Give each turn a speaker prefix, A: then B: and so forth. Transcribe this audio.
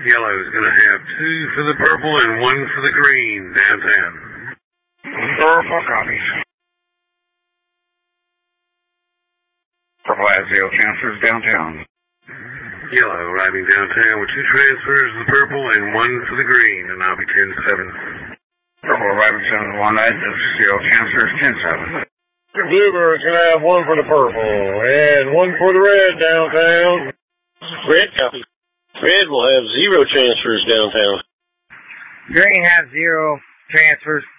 A: Yellow's going to have 2 for the purple and 1 for the green downtown.
B: Purple copies. Purple has 0 transfers downtown.
A: Yellow arriving downtown with 2 transfers for the purple and 1 for the green, and I'll be 10-7.
B: Purple arriving 7-1, 0 transfers, 10-7.
C: Bluebird's going to have 1 for the purple and 1 for the red downtown.
D: Red copy. Red will have 0 transfers downtown.
E: Green has 0 transfers.